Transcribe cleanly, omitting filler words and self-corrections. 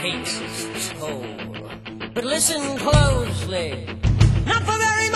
takes its toll. But listen closely, not for very